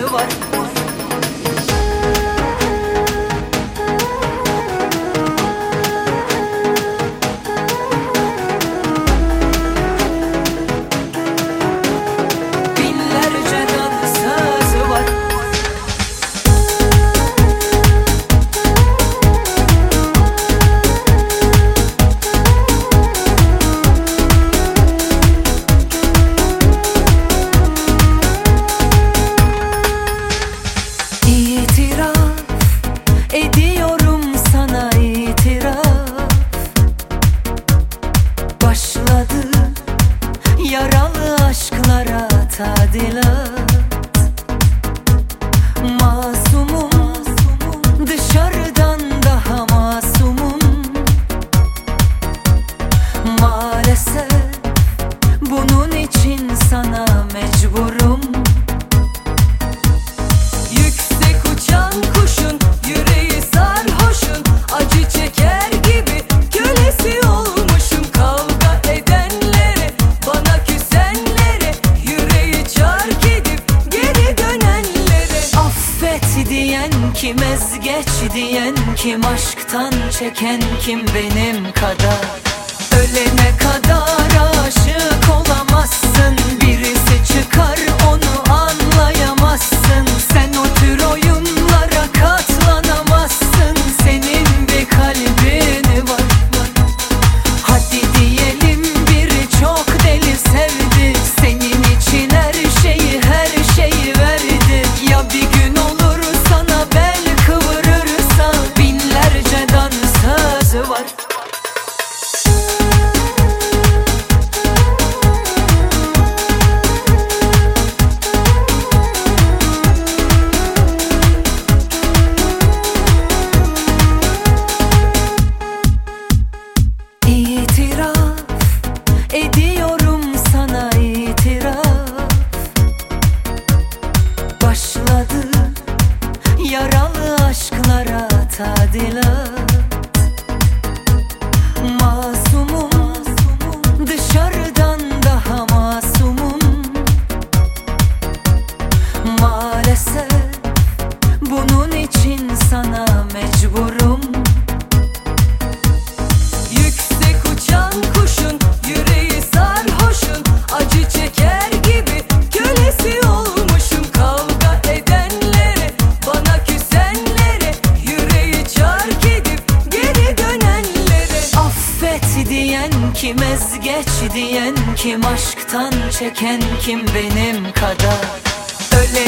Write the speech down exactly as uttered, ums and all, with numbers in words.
sazı var. Ediyorum sana itiraf, başladı yaralı aşklara tadilat. Masumum, dışarıdan daha masumum. Maalesef bunun için sana mecburum. Yüksek uçan kuşun yüreği sarhoşun, acı çeker gibi kölesi olmuşum. Kavga edenlere, bana küsenlere, yüreği çark edip geri dönenlere. Affet diyen kim, ezgeç diyen kim, aşktan çeken kim benim kadar? Ölene kadar aşık olamazsın, birisi çıkar onu anlayamazsın. Sen o tür oyunlara katlanamazsın, senin bir kalbin var. Hadi diyelim biri çok deli sevdi, senin için her şeyi her şeyi verdi. Ya bir gün olur sana bel kıvırırsa, binlerce dansözü var. İtiraf ediyorum sana itiraf, başladı yaralı aşklara tadilat. Masumum, dışarıdan daha masumum. Maalesef bunun için sana mecburum. Yüksek uçan kuşun yüreği sarhoşun, acı çeker gibi kölesi olmuşum. Kavga edenlere, bana küsenlere, yüreği çark edip geri dönenlere. Affet diyen kim, ezgeç diyen kim, aşktan çeken kim benim kadar? Öyle